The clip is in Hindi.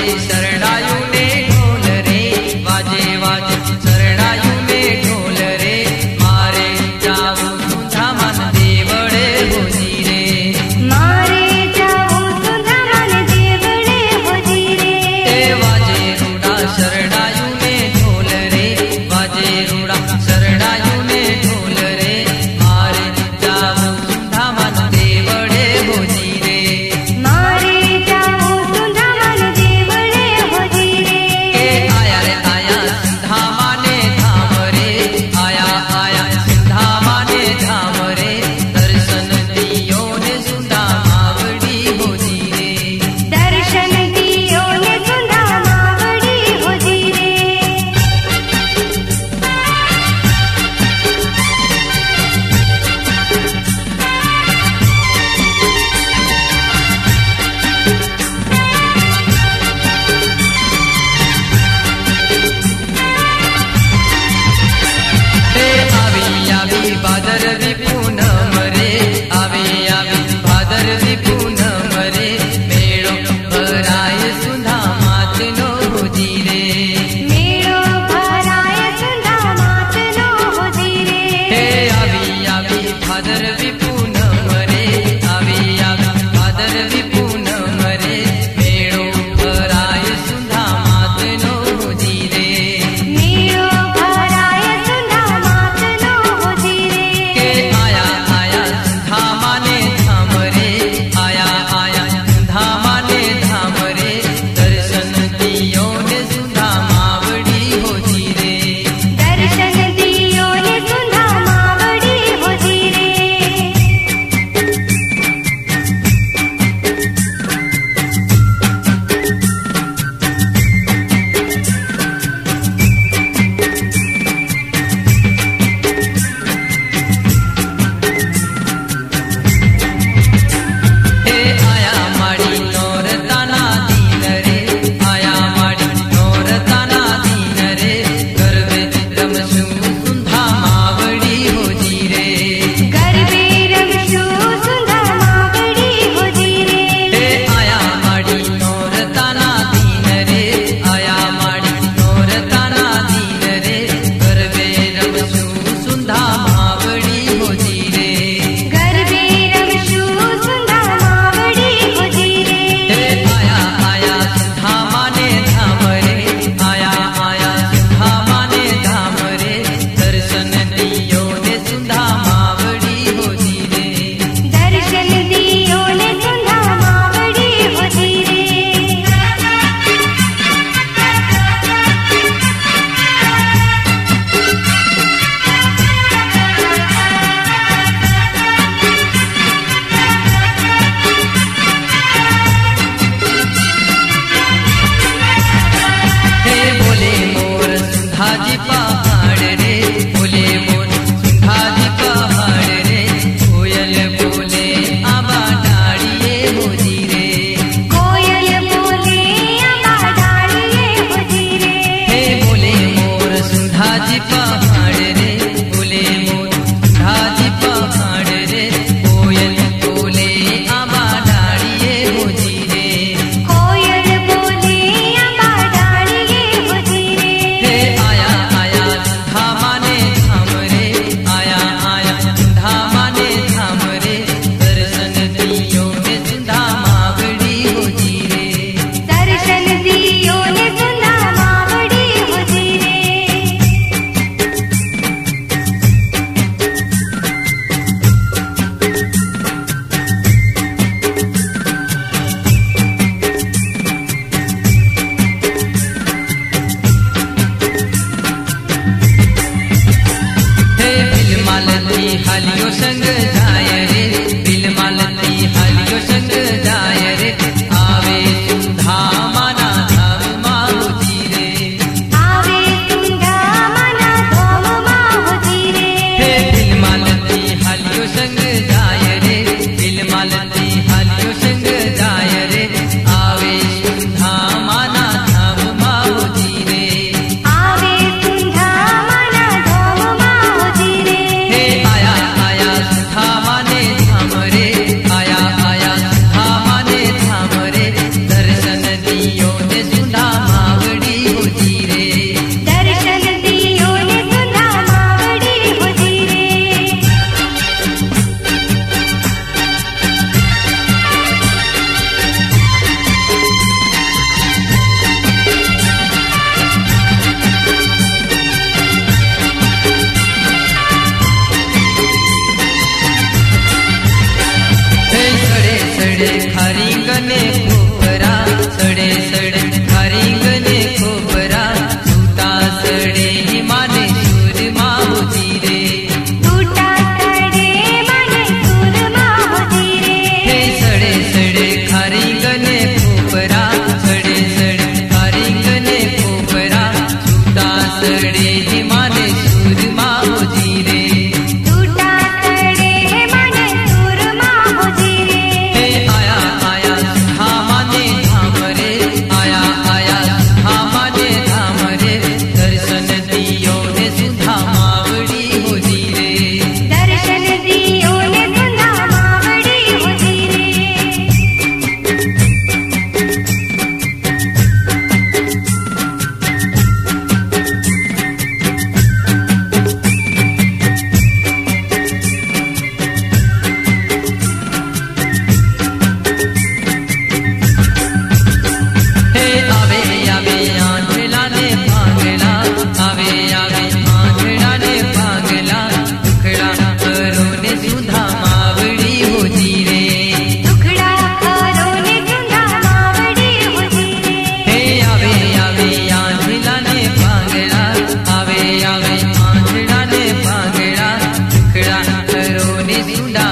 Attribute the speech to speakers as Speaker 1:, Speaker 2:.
Speaker 1: शरणायु ने ढोल रे, वाजे वाजे शरणायु ने ढोल रे, मारे जाऊ सुधामन देवड़े होजी रे,
Speaker 2: मारे जाऊ सुधामन देवड़े होजी रे।
Speaker 1: वाजे रूड़ा शरणायु ने ढोल रे, वाजे रूड़ा शरणायु ने ढोल रे, मारे जाऊ सुधामन देवड़े होजी रे,
Speaker 2: मारे जाऊ सुधामन देवड़े होजी रे।
Speaker 1: आया रे आया सिंधामा ने धाम रे, आया आया सिंधामा ने धाम रे, दर्शन दियो ने सुधामावड़ी होजी रे,
Speaker 2: दर्शन दियो ने सुधामावड़ी होजी रे।
Speaker 1: आवी आवी भादरवी पूनम रे, आवी आवी भादरवी पूनम रे, मेळो भराय सुधामातनो होजी रे,
Speaker 2: मेळो भराय सुधामातनो होजी रे।
Speaker 1: आवी आवी भादरवी पूनम रे, आवी आवी भादरवी पूनम रे, मेळो भराय सुधामातनो होजी रे,
Speaker 2: मेळो भराय सुधामातनो होजी रे।
Speaker 1: आया आया सुधामा ने धाम रे, आया आया सुधामा ने धाम रे, दर्शन दियो ने सुधामावड़ी होजी रे,
Speaker 2: दर्शन दियो ने सुधामावड़ी होजी रे।
Speaker 1: सुधा